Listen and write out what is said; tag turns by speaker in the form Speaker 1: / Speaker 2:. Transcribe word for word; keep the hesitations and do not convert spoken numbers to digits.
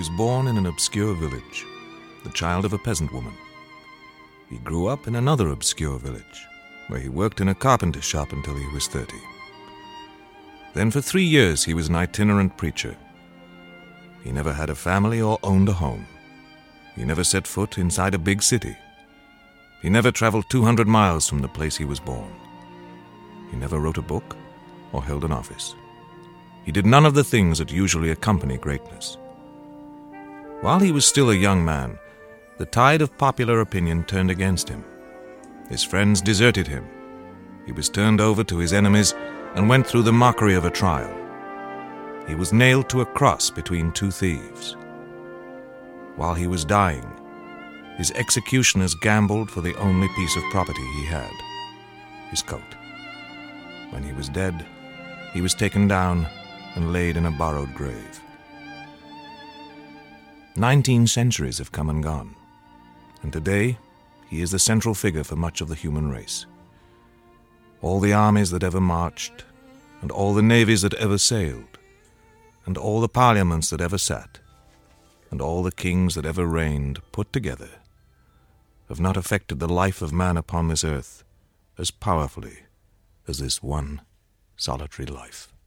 Speaker 1: was born in an obscure village, the child of a peasant woman. He grew up in another obscure village, where he worked in a carpenter shop until he was thirty. Then for three years he was an itinerant preacher. He never had a family or owned a home. He never set foot inside a big city. He never traveled two hundred miles from the place he was born. He never wrote a book or held an office. He did none of the things that usually accompany greatness. While he was still a young man, the tide of popular opinion turned against him. His friends deserted him. He was turned over to his enemies and went through the mockery of a trial. He was nailed to a cross between two thieves. While he was dying, his executioners gambled for the only piece of property he had, his coat. When he was dead, he was taken down and laid in a borrowed grave. Nineteen centuries have come and gone, and today he is the central figure for much of the human race. All the armies that ever marched, and all the navies that ever sailed, and all the parliaments that ever sat, and all the kings that ever reigned put together, have not affected the life of man upon this earth as powerfully as this one solitary life.